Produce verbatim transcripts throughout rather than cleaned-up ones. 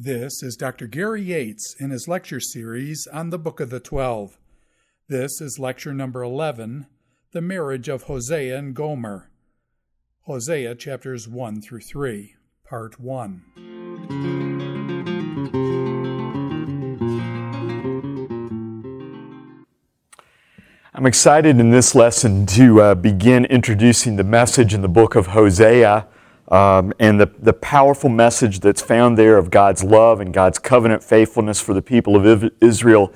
This is Doctor Gary Yates in his lecture series on the Book of the Twelve. This is lecture number eleven, The Marriage of Hosea and Gomer. Hosea chapters one through three, part one. I'm excited in this lesson to uh, begin introducing the message in the book of Hosea um, and the, the powerful message that's found there of God's love and God's covenant faithfulness for the people of Israel,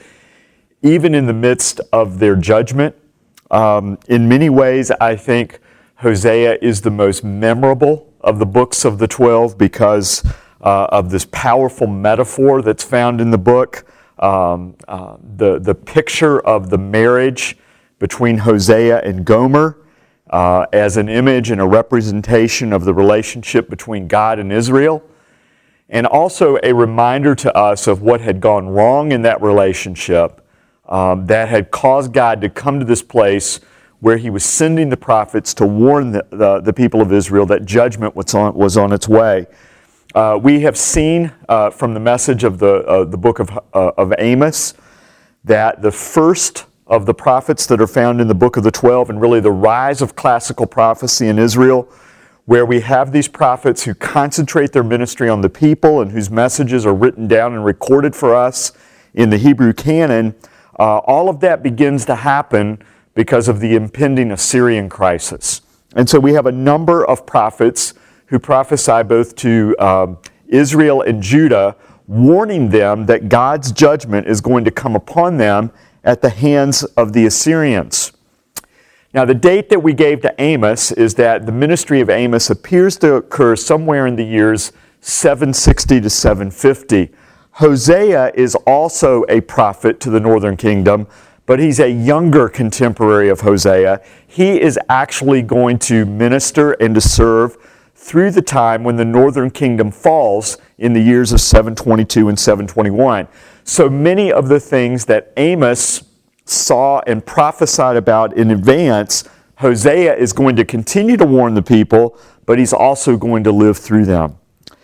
even in the midst of their judgment. Um, in many ways, I think Hosea is the most memorable of the books of the twelve because uh, of this powerful metaphor that's found in the book. Um, uh, the, the picture of the marriage between Hosea and Gomer uh, as an image and a representation of the relationship between God and Israel, and also a reminder to us of what had gone wrong in that relationship um, that had caused God to come to this place where He was sending the prophets to warn the, the, the people of Israel that judgment was on, was on its way. Uh, we have seen uh, from the message of the, uh, the book of, uh, of Amos that the first of the prophets that are found in the book of the twelve, and really the rise of classical prophecy in Israel, where we have these prophets who concentrate their ministry on the people and whose messages are written down and recorded for us in the Hebrew canon, uh, all of that begins to happen because of the impending Assyrian crisis. And so we have a number of prophets who prophesy both to um, Israel and Judah, warning them that God's judgment is going to come upon them at the hands of the Assyrians. Now, the date that we gave to Amos is that the ministry of Amos appears to occur somewhere in the years seven sixty to seven fifty. Hosea is also a prophet to the northern kingdom, but he's a younger contemporary of Hosea. He is actually going to minister and to serve through the time when the northern kingdom falls in the years of seven twenty-two and seven twenty-one. So many of the things that Amos saw and prophesied about in advance, Hosea is going to continue to warn the people, but he's also going to live through them.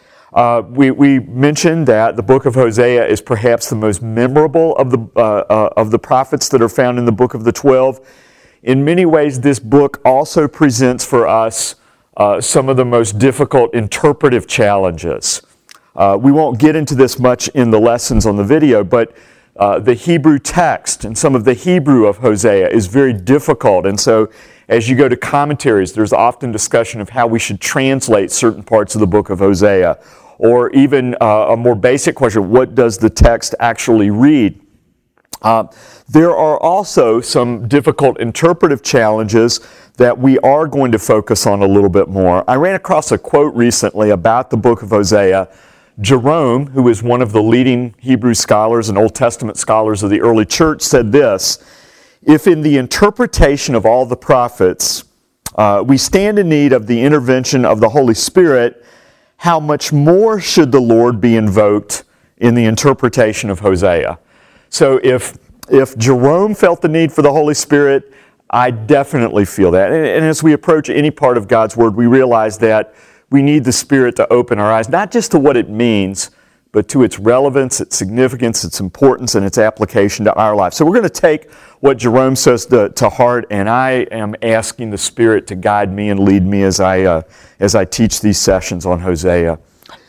Uh, we, we mentioned that the book of Hosea is perhaps the most memorable of the, uh, uh, of the prophets that are found in the book of the twelve. In many ways, this book also presents for us uh, some of the most difficult interpretive challenges. Uh, we won't get into this much in the lessons on the video, but uh, the Hebrew text and some of the Hebrew of Hosea is very difficult. And so as you go to commentaries, there's often discussion of how we should translate certain parts of the book of Hosea. Or even uh, a more basic question, what does the text actually read? Uh, there are also some difficult interpretive challenges that we are going to focus on a little bit more. I ran across a quote recently about the book of Hosea. Jerome, who is one of the leading Hebrew scholars and Old Testament scholars of the early church, said this: "If in the interpretation of all the prophets uh, we stand in need of the intervention of the Holy Spirit, how much more should the Lord be invoked in the interpretation of Hosea?" So if, if Jerome felt the need for the Holy Spirit, I definitely feel that. And, and as we approach any part of God's Word, we realize that we need the Spirit to open our eyes, not just to what it means, but to its relevance, its significance, its importance, and its application to our life. So we're going to take what Jerome says to, to heart, and I am asking the Spirit to guide me and lead me as I, uh, as I teach these sessions on Hosea.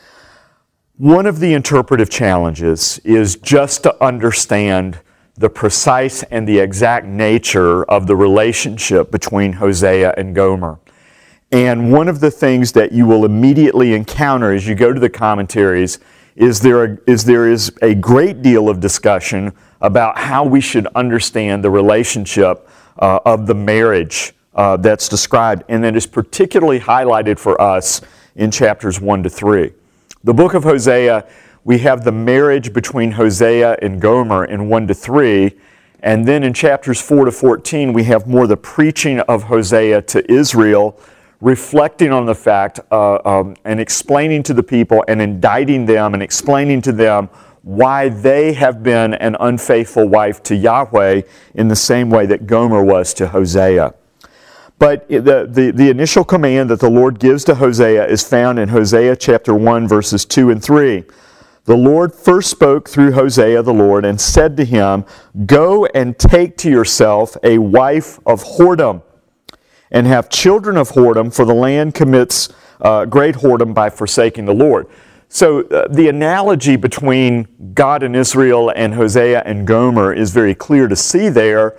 One of the interpretive challenges is just to understand the precise and the exact nature of the relationship between Hosea and Gomer. And one of the things that you will immediately encounter as you go to the commentaries is there, a, is there is a great deal of discussion about how we should understand the relationship uh, of the marriage uh, that's described, and that is particularly highlighted for us in chapters one to three. The book of Hosea, we have the marriage between Hosea and Gomer in one to three, and then in chapters four to fourteen, we have more the preaching of Hosea to Israel, reflecting on the fact uh, um, and explaining to the people and indicting them and explaining to them why they have been an unfaithful wife to Yahweh in the same way that Gomer was to Hosea. But the, the, the initial command that the Lord gives to Hosea is found in Hosea chapter one, verses two and three. the Lord first spoke through Hosea the Lord and said to him, "Go and take to yourself a wife of whoredom, and have children of whoredom, for the land commits uh, great whoredom by forsaking the Lord." So uh, the analogy between God and Israel and Hosea and Gomer is very clear to see there,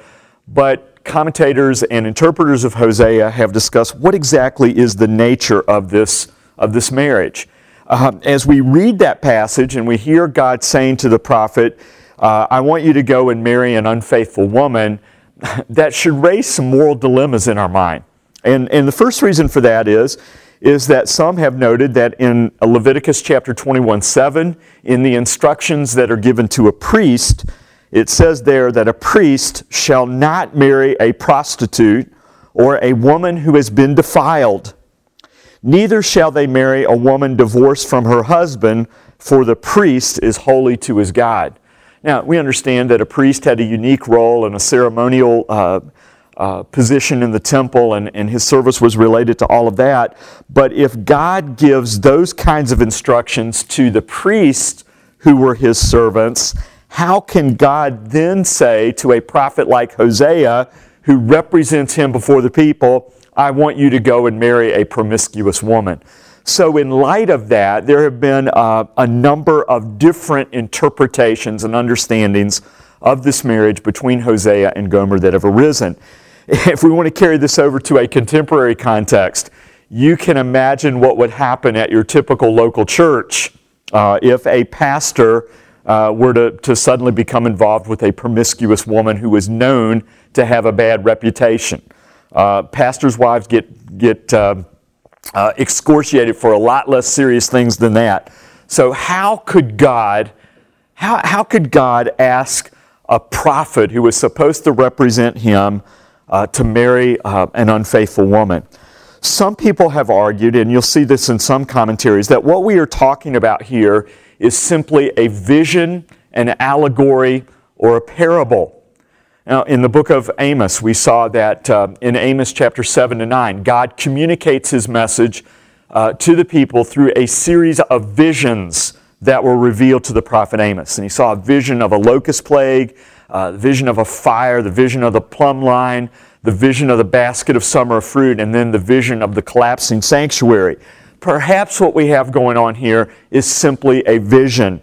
but commentators and interpreters of Hosea have discussed what exactly is the nature of this, of this marriage. Uh, as we read that passage and we hear God saying to the prophet, uh, I want you to go and marry an unfaithful woman, that should raise some moral dilemmas in our mind. And, and the first reason for that is, is that some have noted that in Leviticus chapter twenty-one seven, in the instructions that are given to a priest, it says there that a priest shall not marry a prostitute or a woman who has been defiled. Neither shall they marry a woman divorced from her husband, for the priest is holy to his God. Now, we understand that a priest had a unique role and a ceremonial uh, uh, position in the temple, and, and his service was related to all of that. But if God gives those kinds of instructions to the priests who were his servants, how can God then say to a prophet like Hosea, who represents him before the people, I want you to go and marry a promiscuous woman? So in light of that, there have been uh, a number of different interpretations and understandings of this marriage between Hosea and Gomer that have arisen. If we want to carry this over to a contemporary context, you can imagine what would happen at your typical local church uh, if a pastor uh, were to, to suddenly become involved with a promiscuous woman who was known to have a bad reputation. Uh, pastors' wives get, get uh, uh, excoriated for a lot less serious things than that. So how could God, how, how could God ask a prophet who was supposed to represent him uh, to marry uh, an unfaithful woman? Some people have argued, and you'll see this in some commentaries, that what we are talking about here is simply a vision, an allegory, or a parable. Now, in the book of Amos, we saw that uh, in Amos chapter seven to nine, God communicates his message uh, to the people through a series of visions that were revealed to the prophet Amos. And he saw a vision of a locust plague, uh, the vision of a fire, the vision of the plumb line, the vision of the basket of summer fruit, and then the vision of the collapsing sanctuary. Perhaps what we have going on here is simply a vision.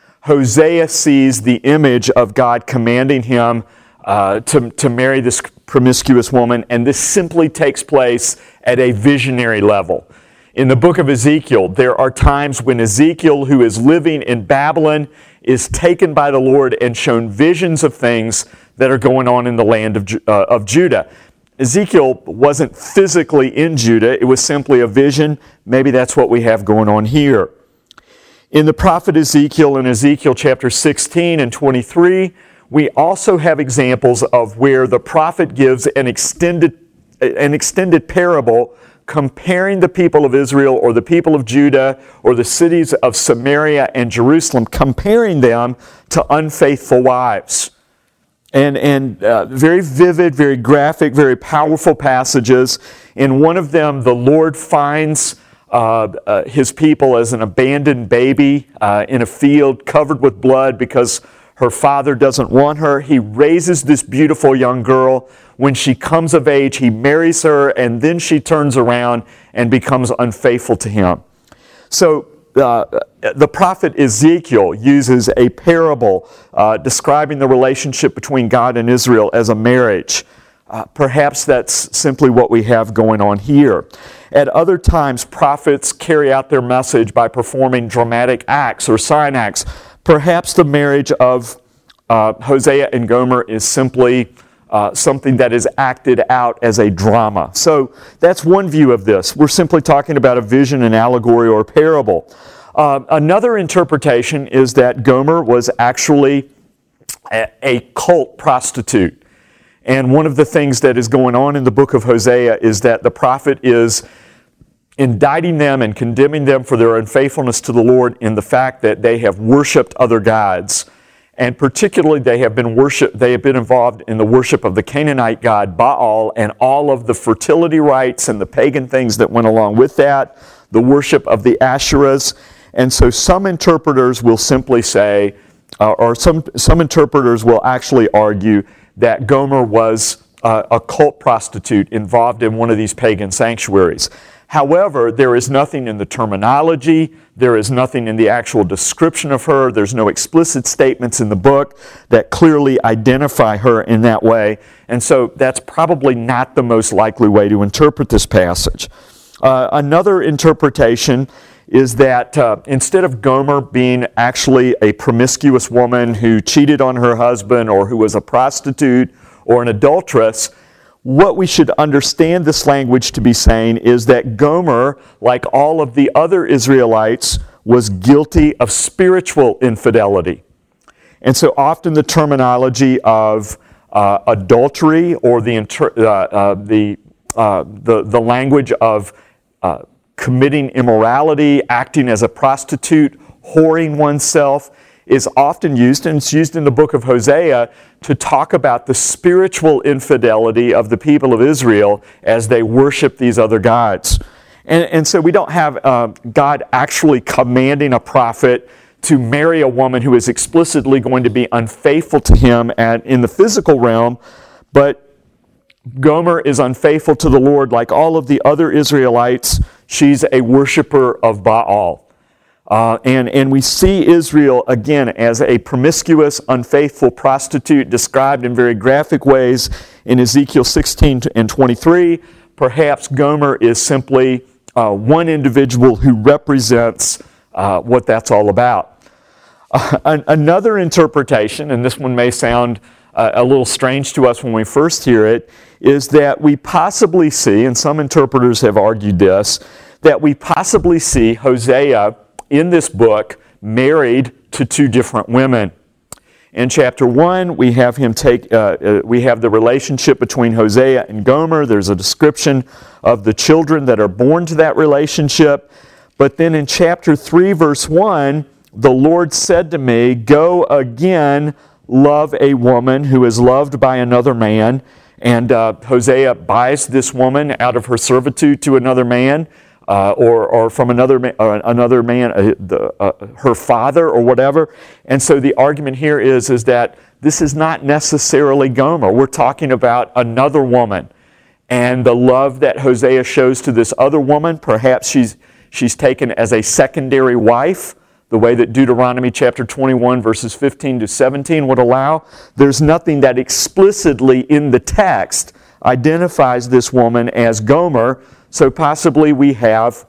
Hosea sees the image of God commanding him uh, to, to marry this promiscuous woman, and this simply takes place at a visionary level. In the book of Ezekiel, there are times when Ezekiel, who is living in Babylon, is taken by the Lord and shown visions of things that are going on in the land of, uh, of Judah. Ezekiel wasn't physically in Judah. It was simply a vision. Maybe that's what we have going on here. In the prophet Ezekiel, in Ezekiel chapter sixteen and twenty-three, we also have examples of where the prophet gives an extended, an extended parable comparing the people of Israel or the people of Judah or the cities of Samaria and Jerusalem, comparing them to unfaithful wives. And, and uh, very vivid, very graphic, very powerful passages. In one of them, the Lord finds uh, uh, his people as an abandoned baby uh, in a field covered with blood because her father doesn't want her. He raises this beautiful young girl. When she comes of age, he marries her, and then she turns around and becomes unfaithful to him. So uh, the prophet Ezekiel uses a parable uh, describing the relationship between God and Israel as a marriage. Uh, perhaps that's simply what we have going on here. At other times, prophets carry out their message by performing dramatic acts or sign acts. Perhaps the marriage of uh, Hosea and Gomer is simply uh, something that is acted out as a drama. So that's one view of this. We're simply talking about a vision, an allegory, or a parable. Uh, another interpretation is that Gomer was actually a, a cult prostitute. And one of the things that is going on in the book of Hosea is that the prophet is indicting them and condemning them for their unfaithfulness to the Lord in the fact that they have worshipped other gods. And particularly they have been worship, they have been involved in the worship of the Canaanite god Baal and all of the fertility rites and the pagan things that went along with that, the worship of the Asherahs. And so some interpreters will simply say, uh, or some, some interpreters will actually argue that Gomer was uh, a cult prostitute involved in one of these pagan sanctuaries. However, there is nothing in the terminology, there is nothing in the actual description of her, there's no explicit statements in the book that clearly identify her in that way, and so that's probably not the most likely way to interpret this passage. Uh, another interpretation is that uh, instead of Gomer being actually a promiscuous woman who cheated on her husband or who was a prostitute or an adulteress, what we should understand this language to be saying is that Gomer, like all of the other Israelites, was guilty of spiritual infidelity. And so often the terminology of uh, adultery or the, inter- uh, uh, the, uh, the, the language of uh, committing immorality, acting as a prostitute, whoring oneself, is often used, and it's used in the book of Hosea, to talk about the spiritual infidelity of the people of Israel as they worship these other gods. And, and so we don't have uh, God actually commanding a prophet to marry a woman who is explicitly going to be unfaithful to him at, in the physical realm, but Gomer is unfaithful to the Lord like all of the other Israelites. She's a worshiper of Baal. Uh, and, and we see Israel, again, as a promiscuous, unfaithful prostitute described in very graphic ways in Ezekiel sixteen and twenty-three. Perhaps Gomer is simply uh, one individual who represents uh, what that's all about. Uh, an, another interpretation, and this one may sound uh, a little strange to us when we first hear it, is that we possibly see, and some interpreters have argued this, that we possibly see Hosea in this book married to two different women. In chapter one, we have him take. Uh, uh, we have the relationship between Hosea and Gomer. There's a description of the children that are born to that relationship. But then in chapter three, verse one, the Lord said to me, "Go again, love a woman who is loved by another man." And uh, Hosea buys this woman out of her servitude to another man. Uh, or, or from another man, uh, another man uh, the, uh, her father or whatever. And so the argument here is, is that this is not necessarily Gomer. We're talking about another woman. And the love that Hosea shows to this other woman, perhaps she's, she's taken as a secondary wife, the way that Deuteronomy chapter twenty-one verses fifteen to seventeen would allow. There's nothing that explicitly in the text identifies this woman as Gomer. So possibly we have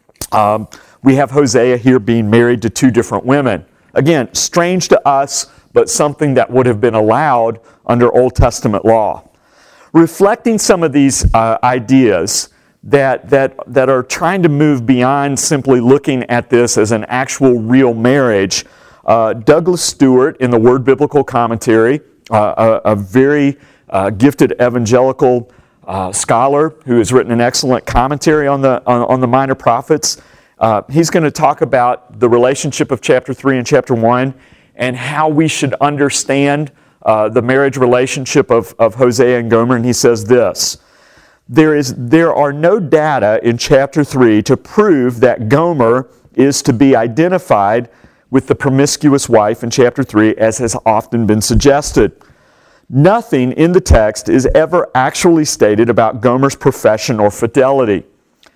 um, we have Hosea here being married to two different women. Again, strange to us, but something that would have been allowed under Old Testament law. Reflecting some of these uh, ideas that, that, that are trying to move beyond simply looking at this as an actual real marriage, uh, Douglas Stewart in the Word Biblical Commentary, uh, a, a very uh, gifted evangelical Uh, scholar who has written an excellent commentary on the on, on the Minor Prophets. Uh, he's going to talk about the relationship of chapter three and chapter one and how we should understand uh, the marriage relationship of, of Hosea and Gomer. And he says this: there is there are no data in chapter three to prove that Gomer is to be identified with the promiscuous wife in chapter three, as has often been suggested. Nothing in the text is ever actually stated about Gomer's profession or fidelity.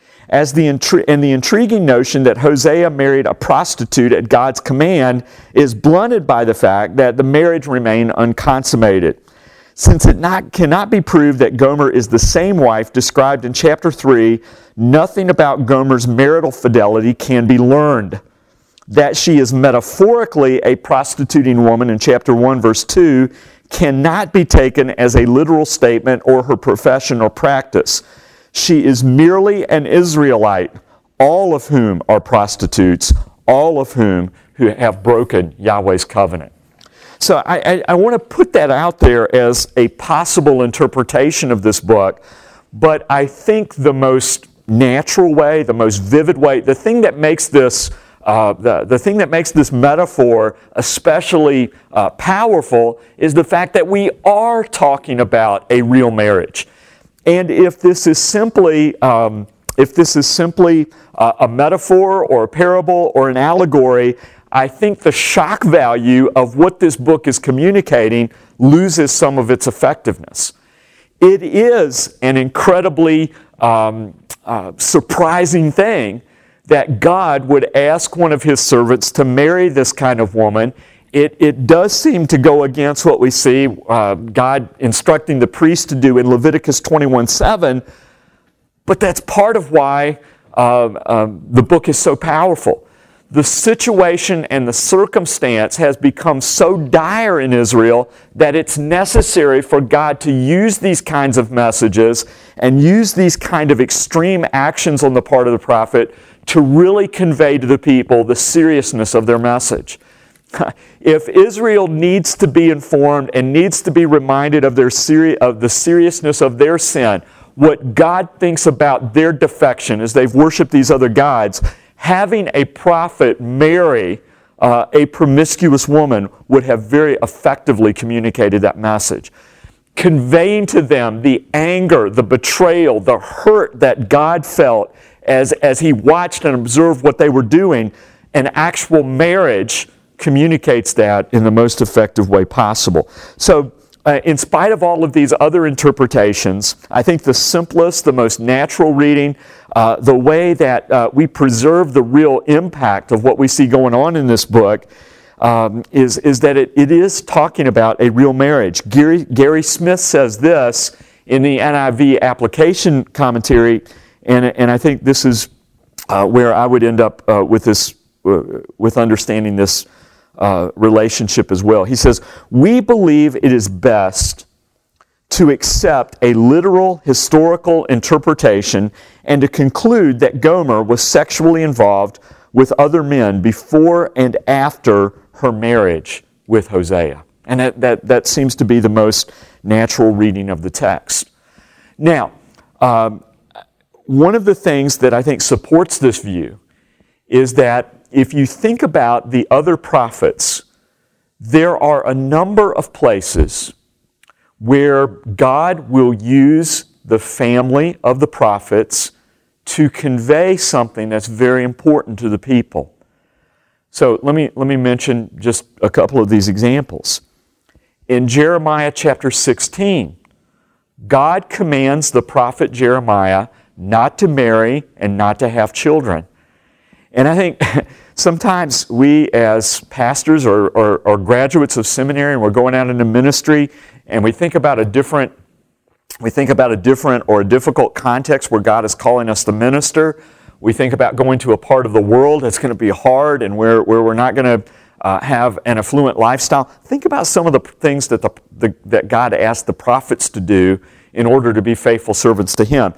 As the intri- and the intriguing notion that Hosea married a prostitute at God's command is blunted by the fact that the marriage remained unconsummated. Since it not, cannot be proved that Gomer is the same wife described in chapter three, nothing about Gomer's marital fidelity can be learned. That she is metaphorically a prostituting woman in chapter one, verse two, cannot be taken as a literal statement or her profession or practice. She is merely an Israelite, all of whom are prostitutes, all of whom who have broken Yahweh's covenant. So I, I, I want to put that out there as a possible interpretation of this book, but I think the most natural way, the most vivid way, the thing that makes this Uh, the, the thing that makes this metaphor especially uh, powerful is the fact that we are talking about a real marriage. And if this is simply um, if this is simply uh, a metaphor or a parable or an allegory, I think the shock value of what this book is communicating loses some of its effectiveness. It is an incredibly um, uh, surprising thing that God would ask one of His servants to marry this kind of woman. It, it does seem to go against what we see uh, God instructing the priest to do in Leviticus twenty-one seven, but that's part of why uh, um, the book is so powerful. The situation and the circumstance has become so dire in Israel that it's necessary for God to use these kinds of messages and use these kind of extreme actions on the part of the prophet to really convey to the people the seriousness of their message. If Israel needs to be informed and needs to be reminded of, their seri- of the seriousness of their sin, what God thinks about their defection as they've worshiped these other gods, having a prophet marry uh, a promiscuous woman would have very effectively communicated that message. Conveying to them the anger, the betrayal, the hurt that God felt as, as He watched and observed what they were doing, an actual marriage communicates that in the most effective way possible. So, Uh, in spite of all of these other interpretations, I think the simplest, the most natural reading, uh, the way that uh, we preserve the real impact of what we see going on in this book um, is, is that it, it is talking about a real marriage. Gary, Gary Smith says this in the N I V application commentary, and, and I think this is uh, where I would end up uh, with this, uh, with understanding this Uh, relationship as well. He says, "We believe it is best to accept a literal historical interpretation and to conclude that Gomer was sexually involved with other men before and after her marriage with Hosea." And that, that, that seems to be the most natural reading of the text. Now, um, one of the things that I think supports this view is that if you think about the other prophets, there are a number of places where God will use the family of the prophets to convey something that's very important to the people. So let me, let me mention just a couple of these examples. In Jeremiah chapter sixteen, God commands the prophet Jeremiah not to marry and not to have children. And I think sometimes we as pastors or, or, or graduates of seminary, and we're going out into ministry, and we think about a different, we think about a different or a difficult context where God is calling us to minister. We think about going to a part of the world that's going to be hard and where, where we're not going to uh, have an affluent lifestyle. Think about some of the things that the, the that God asked the prophets to do in order to be faithful servants to Him.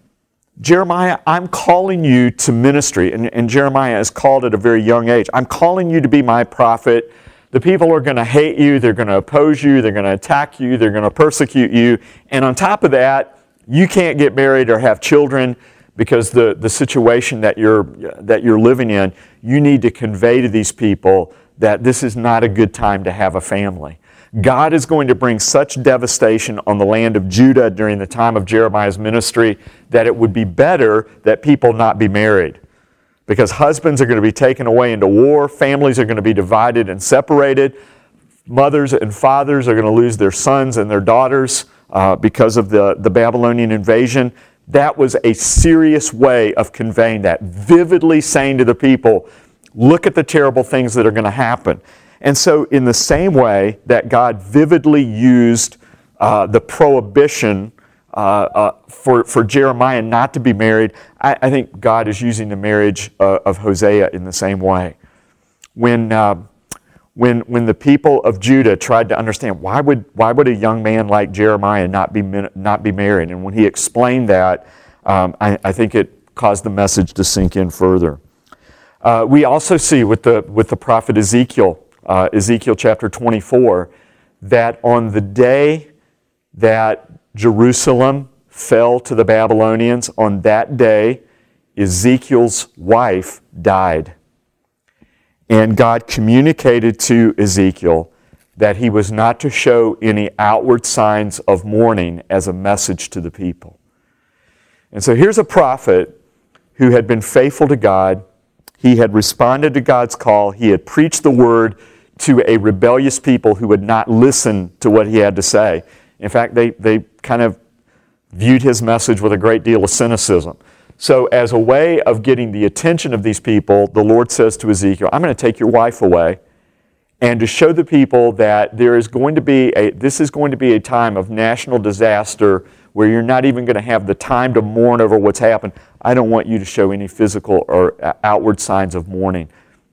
Jeremiah, I'm calling you to ministry, and, and Jeremiah is called at a very young age. I'm calling you to be my prophet. The people are going to hate you, they're going to oppose you, they're going to attack you, they're going to persecute you, and on top of that, you can't get married or have children because the, the situation that you're, that you're living in, you need to convey to these people that this is not a good time to have a family. God is going to bring such devastation on the land of Judah during the time of Jeremiah's ministry that it would be better that people not be married. Because husbands are going to be taken away into war, families are going to be divided and separated, mothers and fathers are going to lose their sons and their daughters uh, because of the, the Babylonian invasion. That was a serious way of conveying that, vividly saying to the people, look at the terrible things that are going to happen. And so in the same way that God vividly used uh, the prohibition uh, uh, for, for Jeremiah not to be married, I, I think God is using the marriage uh, of Hosea in the same way. When, uh, when, when the people of Judah tried to understand why would, why would a young man like Jeremiah not be, not be married, and when he explained that, um, I, I think it caused the message to sink in further. Uh, we also see with the, with the prophet Ezekiel, Uh, Ezekiel chapter twenty-four, that on the day that Jerusalem fell to the Babylonians, on that day Ezekiel's wife died. And God communicated to Ezekiel that he was not to show any outward signs of mourning as a message to the people. And so here's a prophet who had been faithful to God. He had responded to God's call. He had preached the word to a rebellious people who would not listen to what he had to say. In fact, they, they kind of viewed his message with a great deal of cynicism. So as a way of getting the attention of these people, the Lord says to Ezekiel, I'm going to take your wife away, and to show the people that there is going to be a, this is going to be a time of national disaster where you're not even going to have the time to mourn over what's happened. I don't want you to show any physical or outward signs of mourning.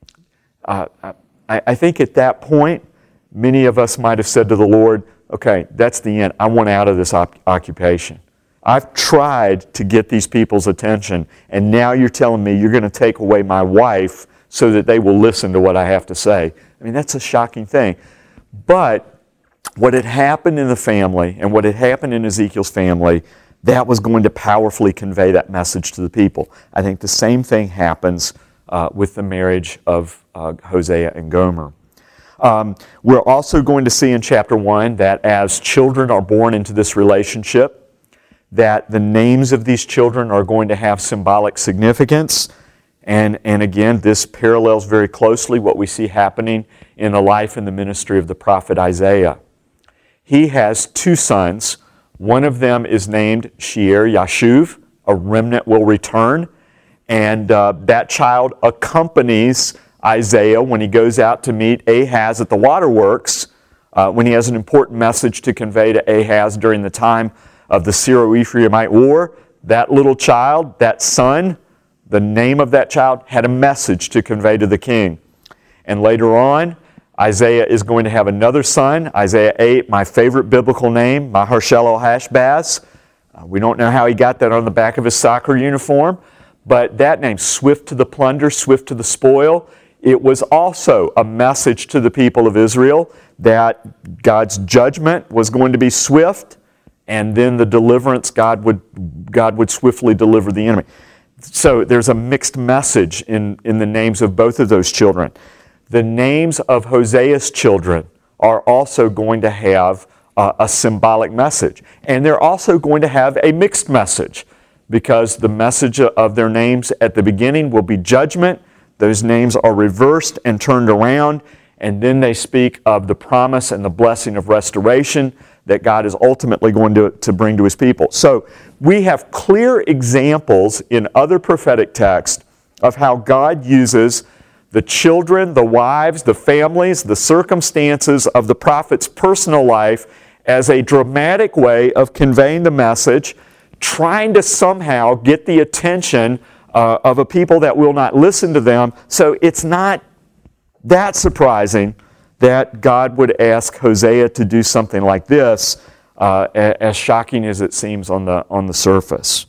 Uh, I, I think at that point, many of us might have said to the Lord, okay, that's the end. I want out of this op- occupation. I've tried to get these people's attention, and now you're telling me you're going to take away my wife so that they will listen to what I have to say. I mean, that's a shocking thing. But what had happened in the family and what had happened in Ezekiel's family, that was going to powerfully convey that message to the people. I think the same thing happens uh, with the marriage of uh, Hosea and Gomer. Um, we're also going to see in chapter one that as children are born into this relationship, that the names of these children are going to have symbolic significance. And, and again, this parallels very closely what we see happening in the life and the ministry of the prophet Isaiah. He has two sons. One of them is named Shear Yashuv, a remnant will return. And uh, that child accompanies Isaiah when he goes out to meet Ahaz at the waterworks, uh, when he has an important message to convey to Ahaz during the time of the Syro-Ephraimite war. That little child, that son, the name of that child, had a message to convey to the king. And later on, Isaiah is going to have another son, Isaiah eight, my favorite biblical name, Maher-Shalal-Hash-Baz. Uh, we don't know how he got that on the back of his soccer uniform, but that name, swift to the plunder, swift to the spoil, it was also a message to the people of Israel that God's judgment was going to be swift, and then the deliverance, God would, God would swiftly deliver the enemy. So there's a mixed message in, in the names of both of those children. The names of Hosea's children are also going to have uh, a symbolic message. And they're also going to have a mixed message, because the message of their names at the beginning will be judgment. Those names are reversed and turned around, and then they speak of the promise and the blessing of restoration that God is ultimately going to, to bring to His people. So we have clear examples in other prophetic texts of how God uses the children, the wives, the families, the circumstances of the prophet's personal life as a dramatic way of conveying the message, trying to somehow get the attention uh, of a people that will not listen to them. So it's not that surprising that God would ask Hosea to do something like this, uh, as shocking as it seems on the on the surface.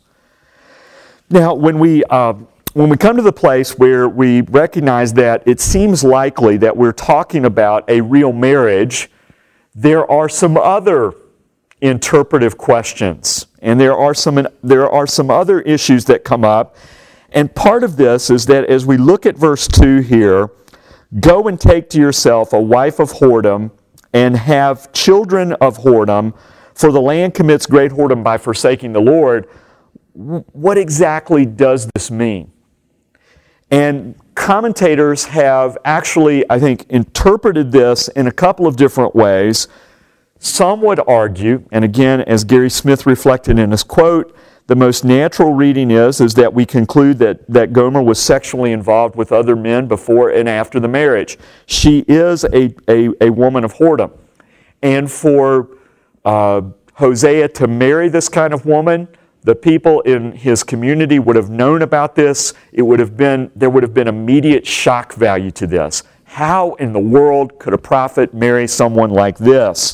Now, when we uh, when we come to the place where we recognize that it seems likely that we're talking about a real marriage, there are some other interpretive questions, and there are some there are some other issues that come up. And part of this is that as we look at verse two here, go and take to yourself a wife of whoredom and have children of whoredom, for the land commits great whoredom by forsaking the Lord. What exactly does this mean? And commentators have actually, I think, interpreted this in a couple of different ways. Some would argue, and again, as Gary Smith reflected in his quote, the most natural reading is, is that we conclude that, that Gomer was sexually involved with other men before and after the marriage. She is a, a, a woman of whoredom. And for uh, Hosea to marry this kind of woman, the people in his community would have known about this. It would have been, there would have been immediate shock value to this. How in the world could a prophet marry someone like this?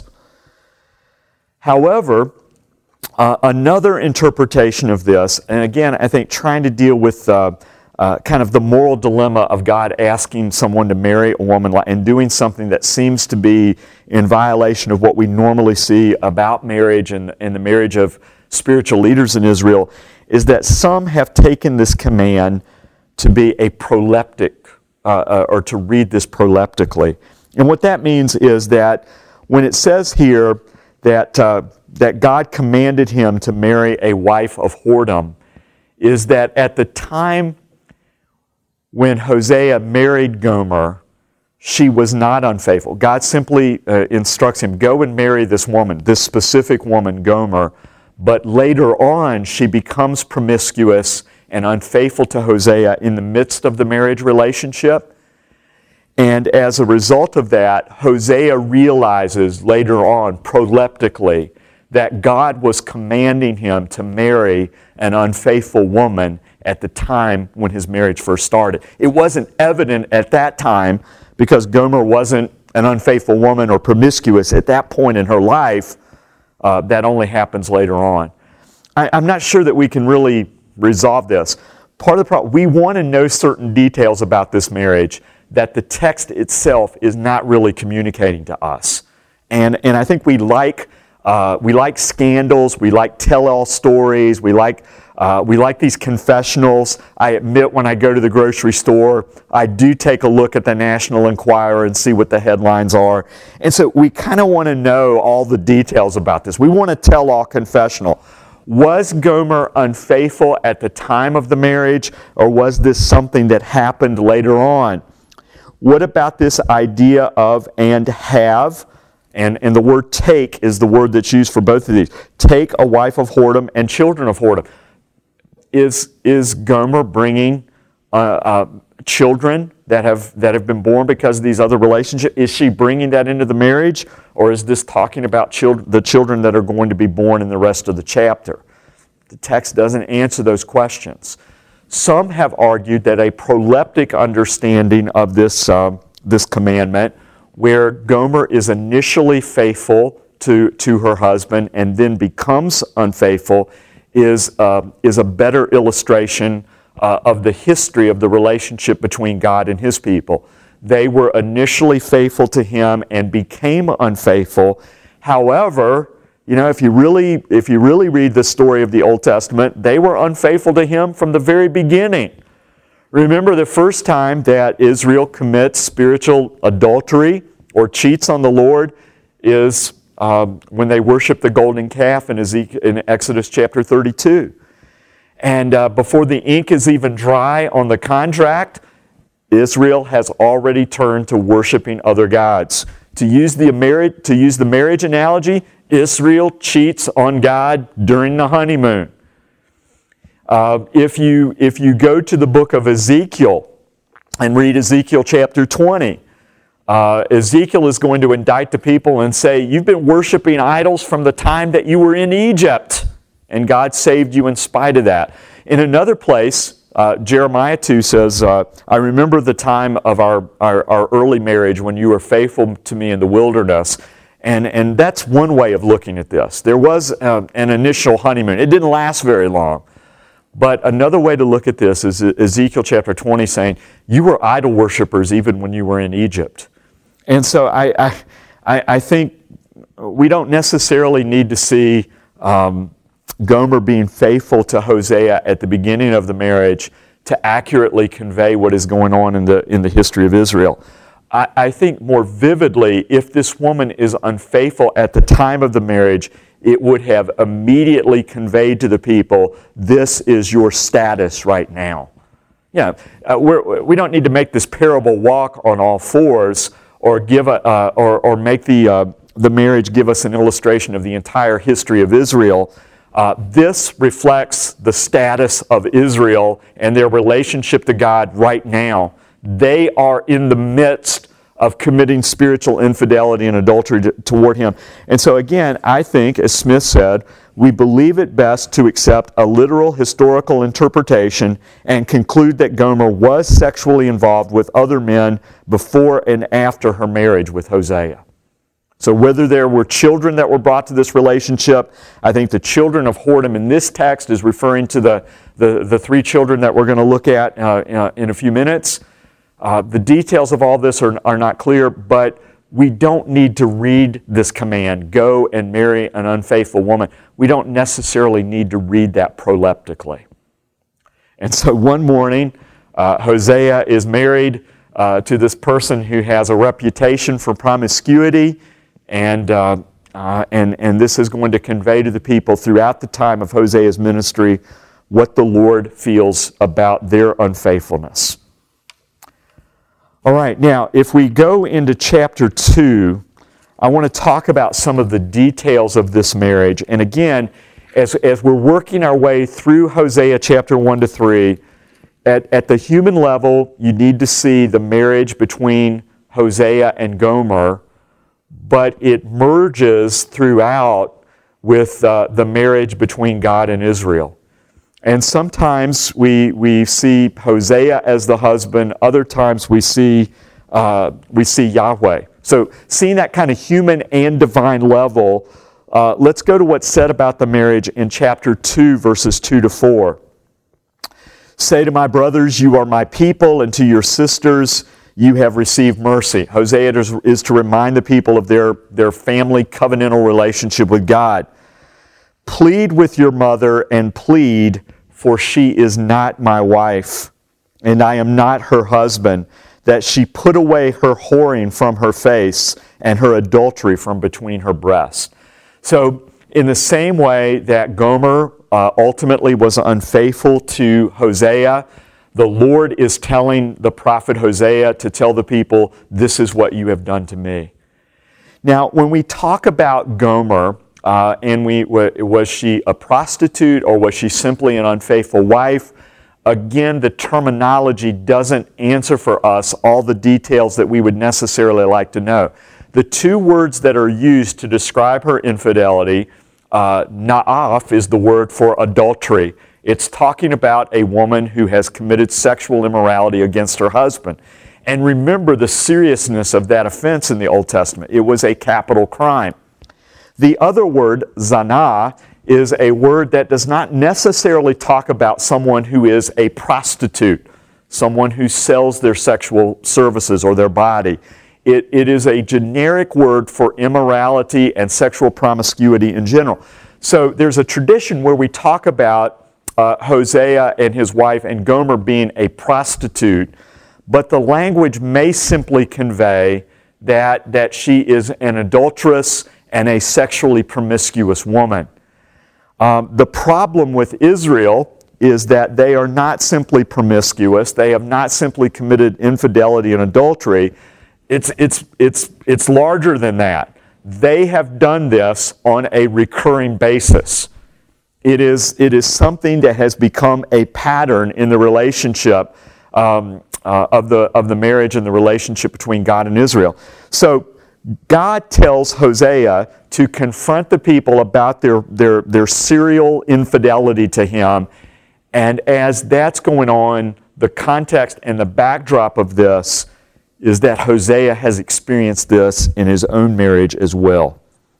However, Uh, another interpretation of this, and again, I think trying to deal with uh, uh, kind of the moral dilemma of God asking someone to marry a woman and doing something that seems to be in violation of what we normally see about marriage and, and the marriage of spiritual leaders in Israel, is that some have taken this command to be a proleptic, uh, uh, or to read this proleptically. And what that means is that when it says here that uh, that God commanded him to marry a wife of whoredom, is that at the time when Hosea married Gomer, she was not unfaithful. God simply uh, instructs him, go and marry this woman, this specific woman, Gomer. But later on, she becomes promiscuous and unfaithful to Hosea in the midst of the marriage relationship. And as a result of that, Hosea realizes later on, proleptically, that God was commanding him to marry an unfaithful woman at the time when his marriage first started. It wasn't evident at that time because Gomer wasn't an unfaithful woman or promiscuous at that point in her life. Uh, that only happens later on. I, I'm not sure that we can really resolve this. Part of the problem, we want to know certain details about this marriage that the text itself is not really communicating to us. And, and I think we like, uh, we like scandals, we like tell-all stories, we like Uh, we like these confessionals. I admit when I go to the grocery store, I do take a look at the National Enquirer and see what the headlines are. And so we kind of want to know all the details about this. We want to tell all confessional. Was Gomer unfaithful at the time of the marriage, or was this something that happened later on? What about this idea of and have? And, and the word take is the word that's used for both of these. Take a wife of whoredom and children of whoredom. Is, is Gomer bringing uh, uh, children that have, that have been born because of these other relationships? Is she bringing that into the marriage? Or is this talking about children, the children that are going to be born in the rest of the chapter? The text doesn't answer those questions. Some have argued that a proleptic understanding of this, uh, this commandment, where Gomer is initially faithful to, to her husband and then becomes unfaithful, is, uh, is a better illustration uh, of the history of the relationship between God and His people. They were initially faithful to Him and became unfaithful. However, you know, if you really, if you really read the story of the Old Testament, they were unfaithful to Him from the very beginning. Remember, the first time that Israel commits spiritual adultery or cheats on the Lord is Um, when they worship the golden calf in, Ezekiel, in Exodus chapter thirty-two. And uh, before the ink is even dry on the contract, Israel has already turned to worshiping other gods. To use the, marriage, to use the marriage analogy, Israel cheats on God during the honeymoon. Uh, if you, if you go to the book of Ezekiel and read Ezekiel chapter twenty, Uh, Ezekiel is going to indict the people and say, you've been worshiping idols from the time that you were in Egypt, and God saved you in spite of that. In another place, uh, Jeremiah two says, uh, I remember the time of our, our, our early marriage when you were faithful to me in the wilderness. And, and that's one way of looking at this. There was uh, an initial honeymoon. It didn't last very long. But another way to look at this is Ezekiel chapter twenty saying, you were idol worshipers even when you were in Egypt. And so I, I, I think we don't necessarily need to see um, Gomer being faithful to Hosea at the beginning of the marriage to accurately convey what is going on in the, in the history of Israel. I, I think more vividly, if this woman is unfaithful at the time of the marriage, it would have immediately conveyed to the people, this is your status right now. Yeah, uh, we're, we don't need to make this parable walk on all fours, or give a, uh, or, or make the, uh, the marriage give us an illustration of the entire history of Israel. Uh, this reflects the status of Israel and their relationship to God right now. They are in the midst of committing spiritual infidelity and adultery to, toward Him. And so again, I think, as Smith said, we believe it best to accept a literal historical interpretation and conclude that Gomer was sexually involved with other men before and after her marriage with Hosea. So whether there were children that were brought to this relationship, I think the children of whoredom in this text is referring to the, the, the three children that we're going to look at uh, in a few minutes. Uh, the details of all this are, are not clear, but we don't need to read this command, go and marry an unfaithful woman. We don't necessarily need to read that proleptically. And so one morning, uh, Hosea is married uh, to this person who has a reputation for promiscuity, and, uh, uh, and, and this is going to convey to the people throughout the time of Hosea's ministry what the Lord feels about their unfaithfulness. All right, now if we go into chapter two, I want to talk about some of the details of this marriage. And again, as, as we're working our way through Hosea chapter one to three, at, at the human level, you need to see the marriage between Hosea and Gomer, but it merges throughout with uh, the marriage between God and Israel. And sometimes we, we see Hosea as the husband, other times we see, uh, we see Yahweh. So seeing that kind of human and divine level, uh, let's go to what's said about the marriage in chapter two, verses two to four. Say to my brothers, you are my people, and to your sisters, you have received mercy. Hosea is, is to remind the people of their, their family covenantal relationship with God. Plead with your mother and plead, for she is not my wife, and I am not her husband, that she put away her whoring from her face and her adultery from between her breasts. So, in the same way that Gomer uh, ultimately was unfaithful to Hosea, the Lord is telling the prophet Hosea to tell the people, this is what you have done to me. Now, when we talk about Gomer, uh, and we was she a prostitute or was she simply an unfaithful wife, again, the terminology doesn't answer for us all the details that we would necessarily like to know. The two words that are used to describe her infidelity, uh, na'af is the word for adultery. It's talking about a woman who has committed sexual immorality against her husband. And remember the seriousness of that offense in the Old Testament. It was a capital crime. The other word, zanah, is a word that does not necessarily talk about someone who is a prostitute, someone who sells their sexual services or their body. It, it is a generic word for immorality and sexual promiscuity in general. So there's a tradition where we talk about uh, Hosea and his wife and Gomer being a prostitute, but the language may simply convey that, that she is an adulteress and a sexually promiscuous woman. Um, the problem with Israel is that they are not simply promiscuous. They have not simply committed infidelity and adultery. It's, it's, it's, it's larger than that. They have done this on a recurring basis. It is, it is something that has become a pattern in the relationship um, uh, of, the, of the marriage and the relationship between God and Israel. So God tells Hosea to confront the people about their, their, their serial infidelity to him. And as that's going on, the context and the backdrop of this is that Hosea has experienced this in his own marriage as well.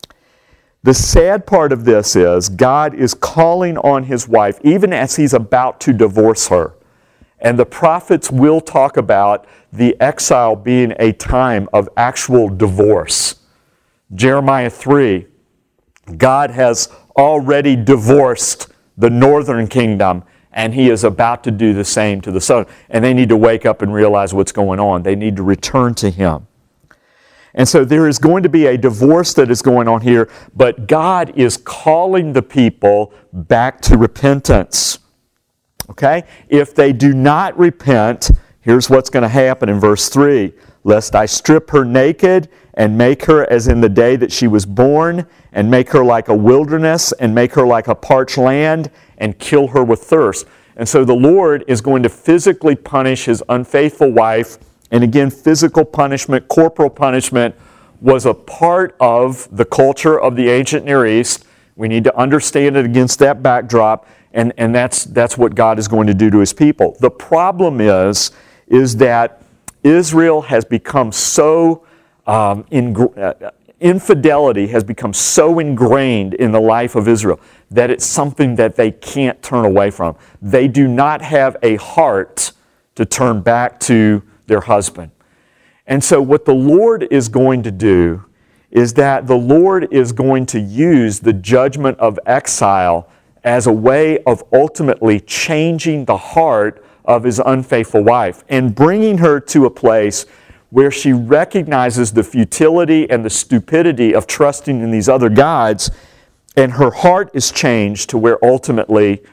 The sad part of this is God is calling on his wife even as he's about to divorce her. And the prophets will talk about the exile being a time of actual divorce. Jeremiah three, God has already divorced the northern kingdom, and he is about to do the same to the southern. And they need to wake up and realize what's going on. They need to return to him. And so there is going to be a divorce that is going on here, but God is calling the people back to repentance. Okay? If they do not repent, here's what's going to happen in verse three. Lest I strip her naked and make her as in the day that she was born, and make her like a wilderness, and make her like a parched land, and kill her with thirst. And so the Lord is going to physically punish his unfaithful wife. And again, physical punishment, corporal punishment, was a part of the culture of the ancient Near East. We need to understand it against that backdrop. And, and that's, that's what God is going to do to his people. The problem is, is that Israel has become so, um, in, uh, infidelity has become so ingrained in the life of Israel that it's something that they can't turn away from. They do not have a heart to turn back to their husband. And so what the Lord is going to do is that the Lord is going to use the judgment of exile as a way of ultimately changing the heart of his unfaithful wife and bringing her to a place where she recognizes the futility and the stupidity of trusting in these other gods, and her heart is changed to where ultimately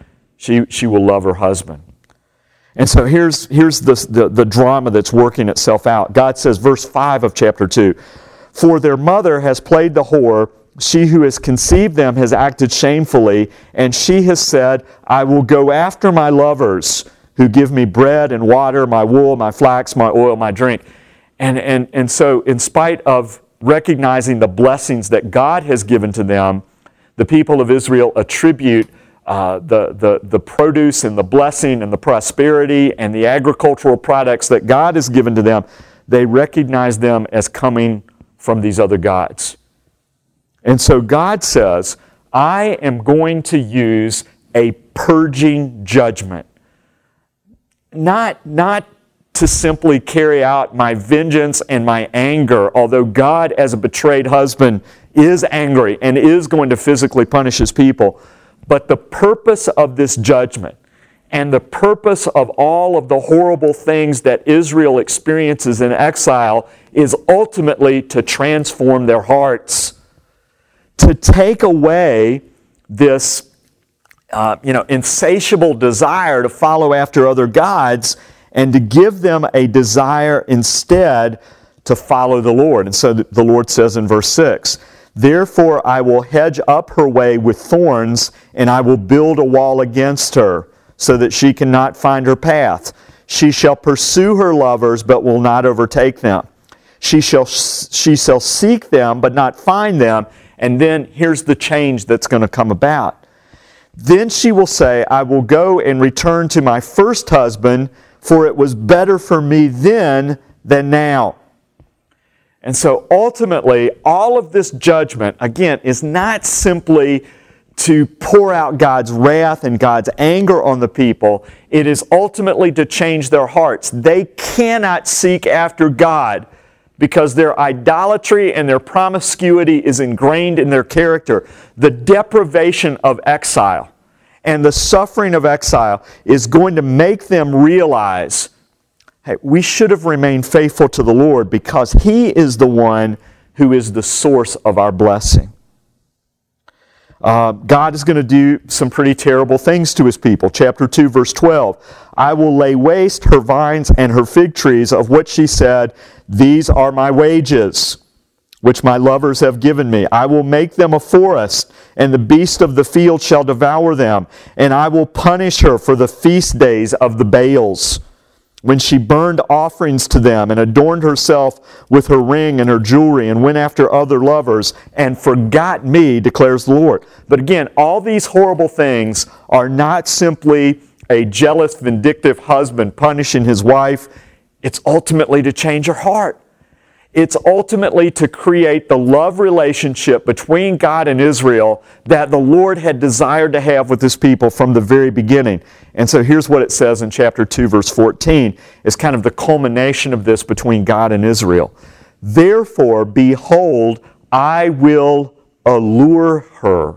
She, she will love her husband. And so here's, here's the, the, the drama that's working itself out. God says, verse five of chapter two, "For their mother has played the whore, she who has conceived them has acted shamefully, and she has said, I will go after my lovers who give me bread and water, my wool, my flax, my oil, my drink." And, and, and so in spite of recognizing the blessings that God has given to them, the people of Israel attribute uh, the, the, the produce and the blessing and the prosperity and the agricultural products that God has given to them, they recognize them as coming from these other gods. And so God says, I am going to use a purging judgment. Not, not to simply carry out my vengeance and my anger, although God, as a betrayed husband, is angry and is going to physically punish His people. But the purpose of this judgment and the purpose of all of the horrible things that Israel experiences in exile is ultimately to transform their hearts, to take away this uh, you know, insatiable desire to follow after other gods and to give them a desire instead to follow the Lord. And so the Lord says in verse six, "Therefore I will hedge up her way with thorns, and I will build a wall against her, so that she cannot find her path. She shall pursue her lovers, but will not overtake them. She shall, she shall seek them, but not find them." And then here's the change that's going to come about. "Then she will say, I will go and return to my first husband, for it was better for me then than now." And so ultimately, all of this judgment, again, is not simply to pour out God's wrath and God's anger on the people. It is ultimately to change their hearts. They cannot seek after God because their idolatry and their promiscuity is ingrained in their character. The deprivation of exile and the suffering of exile is going to make them realize, hey, we should have remained faithful to the Lord because He is the one who is the source of our blessing. Uh, God is going to do some pretty terrible things to His people. Chapter two, verse twelve. "I will lay waste her vines and her fig trees, of which she said, These are my wages, which my lovers have given me. I will make them a forest, and the beast of the field shall devour them. And I will punish her for the feast days of the Baals, when she burned offerings to them and adorned herself with her ring and her jewelry and went after other lovers and forgot me, declares the Lord." But again, all these horrible things are not simply a jealous, vindictive husband punishing his wife. It's ultimately to change her heart. It's ultimately to create the love relationship between God and Israel that the Lord had desired to have with His people from the very beginning. And so here's what it says in chapter two, verse fourteen. It's kind of the culmination of this between God and Israel. "Therefore, behold, I will allure her,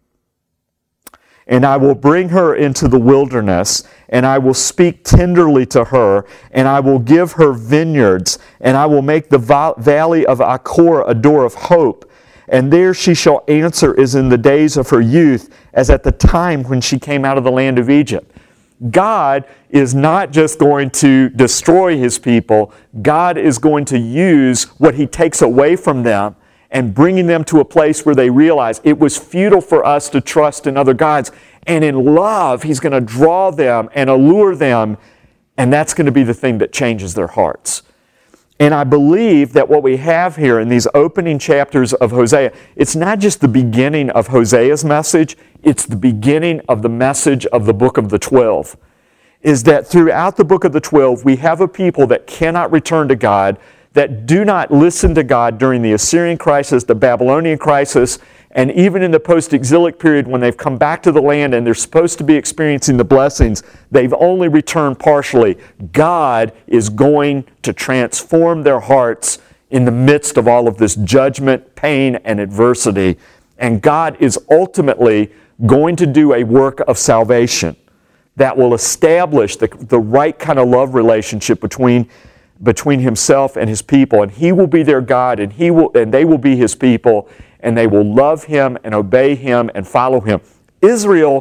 and I will bring her into the wilderness, and I will speak tenderly to her, and I will give her vineyards, and I will make the valley of Achor a door of hope. And there she shall answer as in the days of her youth, as at the time when she came out of the land of Egypt." God is not just going to destroy His people. God is going to use what He takes away from them and bringing them to a place where they realize it was futile for us to trust in other gods. And in love, He's going to draw them and allure them, and that's going to be the thing that changes their hearts. And I believe that what we have here in these opening chapters of Hosea, it's not just the beginning of Hosea's message, it's the beginning of the message of the book of the twelve. Is that throughout the book of the twelve, we have a people that cannot return to God, that do not listen to God during the Assyrian crisis, the Babylonian crisis, and even in the post-exilic period when they've come back to the land and they're supposed to be experiencing the blessings, they've only returned partially. God is going to transform their hearts in the midst of all of this judgment, pain, and adversity. And God is ultimately going to do a work of salvation that will establish the, the right kind of love relationship between between Himself and His people, and He will be their God, and He will, and they will be His people, and they will love Him and obey Him and follow Him. Israel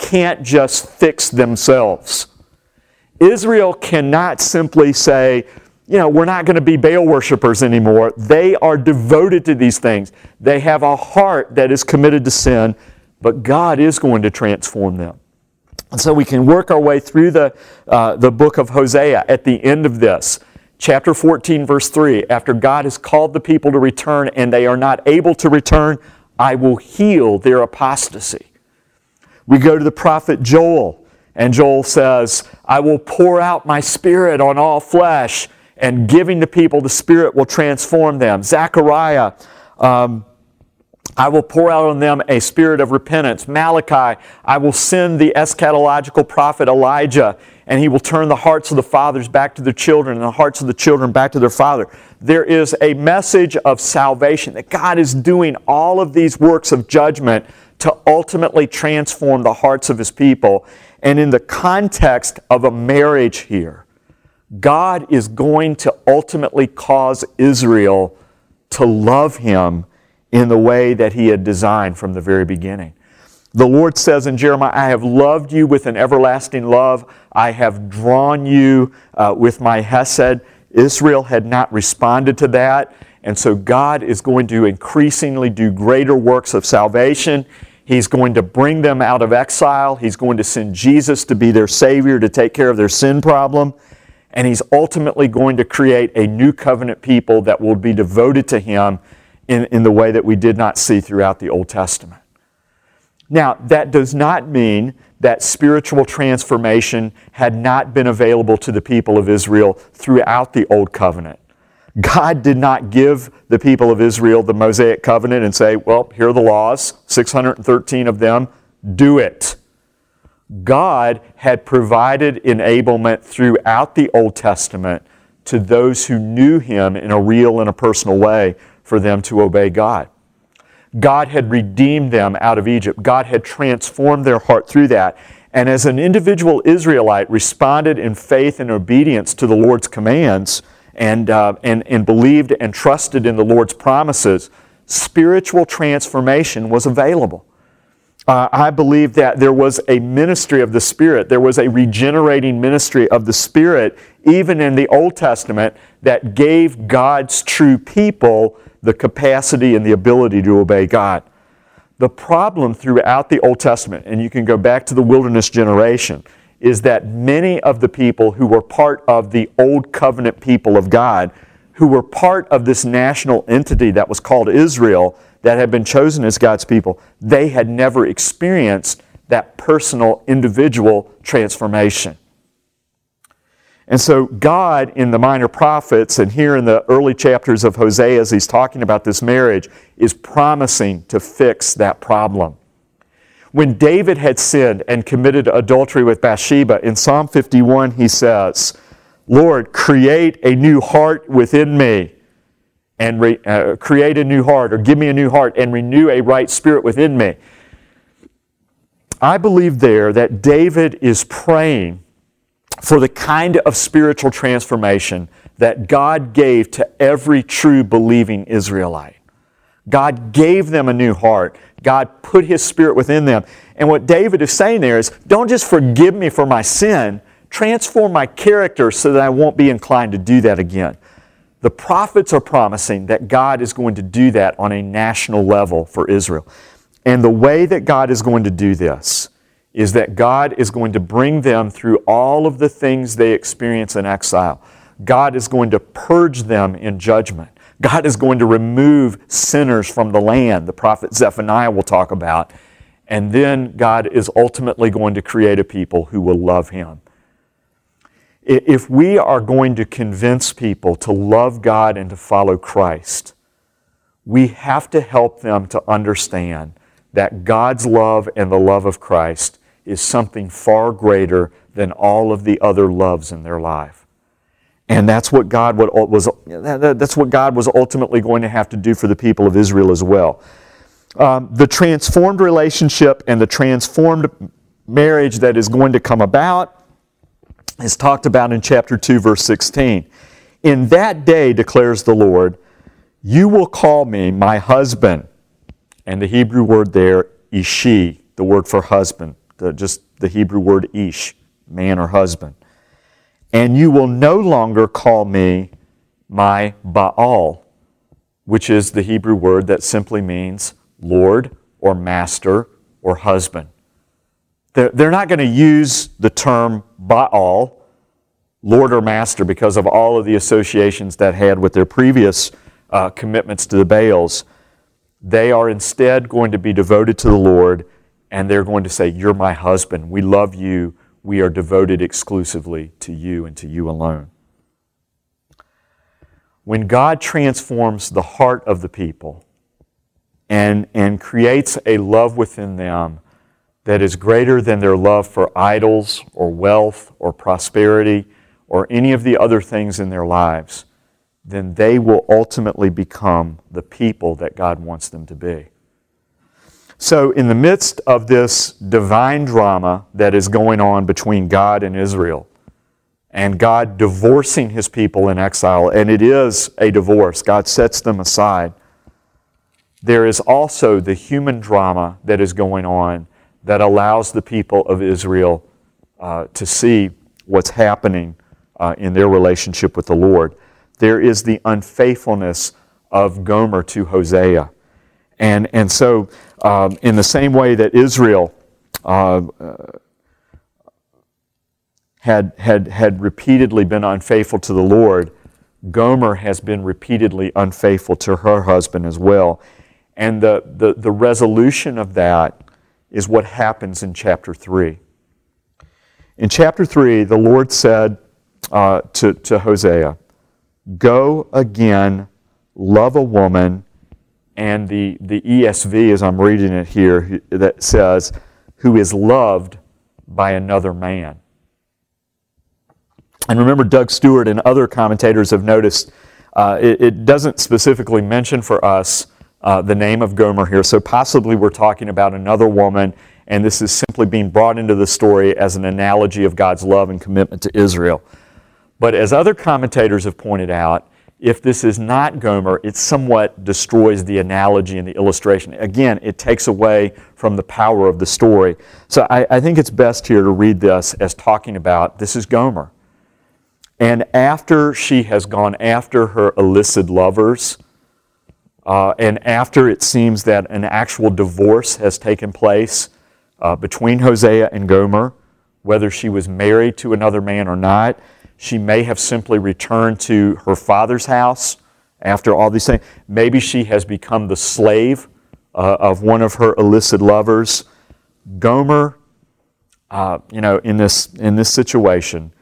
can't just fix themselves. Israel cannot simply say, you know, we're not going to be Baal worshipers anymore. They are devoted to these things. They have a heart that is committed to sin, but God is going to transform them. And so we can work our way through the, uh, the book of Hosea at the end of this. Chapter fourteen, verse three, after God has called the people to return and they are not able to return, I will heal their apostasy. We go to the prophet Joel, and Joel says, I will pour out my Spirit on all flesh, and giving the people the Spirit will transform them. Zechariah, um, I will pour out on them a spirit of repentance. Malachi, I will send the eschatological prophet Elijah, and he will turn the hearts of the fathers back to their children and the hearts of the children back to their father. There is a message of salvation, that God is doing all of these works of judgment to ultimately transform the hearts of His people. And in the context of a marriage here, God is going to ultimately cause Israel to love Him in the way that He had designed from the very beginning. The Lord says in Jeremiah, I have loved you with an everlasting love. I have drawn you uh, with my hesed. Israel had not responded to that. And so God is going to increasingly do greater works of salvation. He's going to bring them out of exile. He's going to send Jesus to be their Savior, to take care of their sin problem. And He's ultimately going to create a new covenant people that will be devoted to Him in, in the way that we did not see throughout the Old Testament. Now, that does not mean that spiritual transformation had not been available to the people of Israel throughout the Old Covenant. God did not give the people of Israel the Mosaic Covenant and say, well, here are the laws, six hundred thirteen of them, do it. God had provided enablement throughout the Old Testament to those who knew Him in a real and a personal way for them to obey God. God had redeemed them out of Egypt. God had transformed their heart through that. And as an individual Israelite responded in faith and obedience to the Lord's commands and, uh, and, and believed and trusted in the Lord's promises, spiritual transformation was available. Uh, I believe that there was a ministry of the Spirit. There was a regenerating ministry of the Spirit, even in the Old Testament, that gave God's true people the capacity and the ability to obey God. The problem throughout the Old Testament, and you can go back to the wilderness generation, is that many of the people who were part of the Old Covenant people of God, who were part of this national entity that was called Israel, that had been chosen as God's people, they had never experienced that personal, individual transformation. And so God, in the minor prophets, and here in the early chapters of Hosea, as he's talking about this marriage, is promising to fix that problem. When David had sinned and committed adultery with Bathsheba, in Psalm fifty-one he says, Lord, create a new heart within me, and re, uh, create a new heart, or give me a new heart, and renew a right spirit within me. I believe there that David is praying for the kind of spiritual transformation that God gave to every true believing Israelite. God gave them a new heart. God put His Spirit within them. And what David is saying there is, don't just forgive me for my sin, transform my character so that I won't be inclined to do that again. The prophets are promising that God is going to do that on a national level for Israel. And the way that God is going to do this is that God is going to bring them through all of the things they experience in exile. God is going to purge them in judgment. God is going to remove sinners from the land, the prophet Zephaniah will talk about. And then God is ultimately going to create a people who will love Him. If we are going to convince people to love God and to follow Christ, we have to help them to understand that God's love and the love of Christ is something far greater than all of the other loves in their life. And that's what God was, that's what God was ultimately going to have to do for the people of Israel as well. Um, the transformed relationship and the transformed marriage that is going to come about is talked about in chapter two, verse sixteen. In that day, declares the Lord, you will call me my husband. And the Hebrew word there, ishi, the word for husband, the, just the Hebrew word ish, man or husband. And you will no longer call me my Baal, which is the Hebrew word that simply means Lord or master or husband. They're, they're not going to use the term Baal, Lord or master, because of all of the associations that had with their previous uh, commitments to the Baals. They are instead going to be devoted to the Lord, and they're going to say, you're my husband, we love you, we are devoted exclusively to you and to you alone. When God transforms the heart of the people and, and creates a love within them that is greater than their love for idols or wealth or prosperity or any of the other things in their lives, then they will ultimately become the people that God wants them to be. So in the midst of this divine drama that is going on between God and Israel, and God divorcing His people in exile, and it is a divorce, God sets them aside, there is also the human drama that is going on that allows the people of Israel uh, to see what's happening uh, in their relationship with the Lord. There is the unfaithfulness of Gomer to Hosea. And, and so, um, in the same way that Israel uh, uh, had, had, had repeatedly been unfaithful to the Lord, Gomer has been repeatedly unfaithful to her husband as well. And the, the, the resolution of that is what happens in chapter three. In chapter three, the Lord said uh, to, to Hosea, go again, love a woman, and the, the E S V, as I'm reading it here, that says, who is loved by another man. And remember, Doug Stewart and other commentators have noticed uh, it, it doesn't specifically mention for us uh, the name of Gomer here, so possibly we're talking about another woman, and this is simply being brought into the story as an analogy of God's love and commitment to Israel. But as other commentators have pointed out, if this is not Gomer, it somewhat destroys the analogy and the illustration. Again, it takes away from the power of the story. So I, I think it's best here to read this as talking about, this is Gomer. And after she has gone after her illicit lovers, uh, and after it seems that an actual divorce has taken place uh, between Hosea and Gomer, whether she was married to another man or not, she may have simply returned to her father's house after all these things. Maybe she has become the slave uh, of one of her illicit lovers. Gomer, uh, you know, in this in this situation,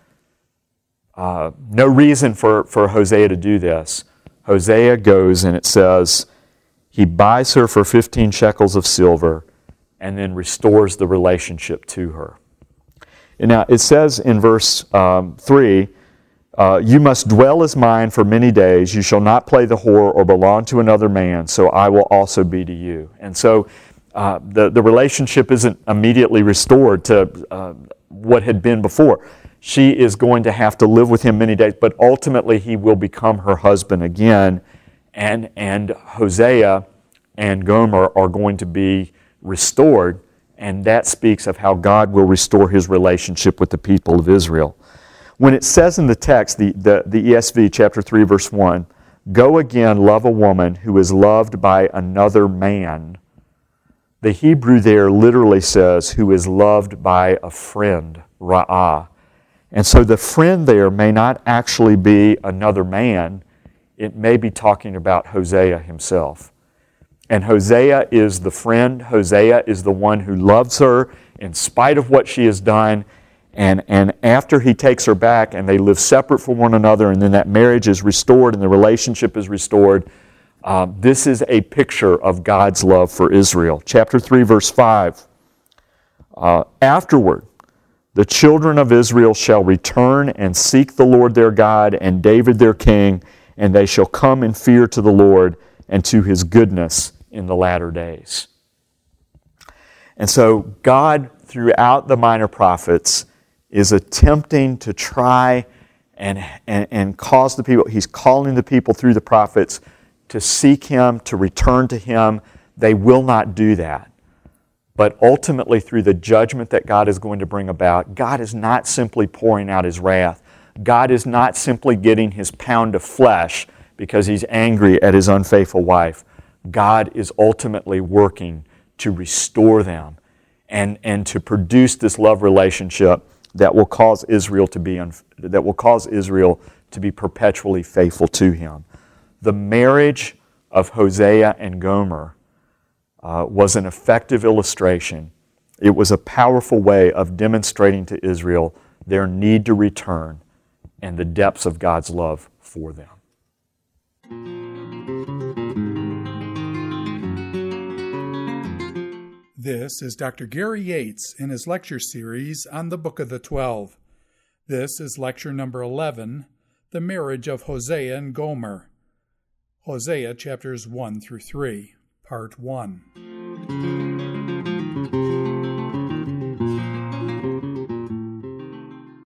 uh, no reason for, for Hosea to do this. Hosea goes and it says, he buys her for fifteen shekels of silver and then restores the relationship to her. And now, it says in verse um, three, uh, you must dwell as mine for many days. You shall not play the whore or belong to another man, so I will also be to you. And so uh, the, the relationship isn't immediately restored to uh, what had been before. She is going to have to live with him many days, but ultimately he will become her husband again, and, and Hosea and Gomer are going to be restored. And that speaks of how God will restore His relationship with the people of Israel. When it says in the text, the, the, the E S V, chapter three, verse one, go again, love a woman who is loved by another man, the Hebrew there literally says, who is loved by a friend, ra'ah. And so the friend there may not actually be another man. It may be talking about Hosea himself. And Hosea is the friend. Hosea is the one who loves her in spite of what she has done. And, and after he takes her back and they live separate from one another, and then that marriage is restored and the relationship is restored, um, this is a picture of God's love for Israel. Chapter three, verse five. Uh, Afterward, the children of Israel shall return and seek the Lord their God and David their king, and they shall come in fear to the Lord and to His goodness in the latter days. And so God, throughout the minor prophets, is attempting to try and, and, and cause the people, He's calling the people through the prophets to seek Him, to return to Him. They will not do that. But ultimately, through the judgment that God is going to bring about, God is not simply pouring out His wrath. God is not simply getting His pound of flesh because He's angry at His unfaithful wife. God is ultimately working to restore them and, and to produce this love relationship that will cause Israel to be un, that will cause Israel to be perpetually faithful to Him. The marriage of Hosea and Gomer uh, was an effective illustration. It was a powerful way of demonstrating to Israel their need to return and the depths of God's love for them. This is Doctor Gary Yates in his lecture series on the Book of the Twelve. This is lecture number eleven, The Marriage of Hosea and Gomer. Hosea chapters one through three, part one.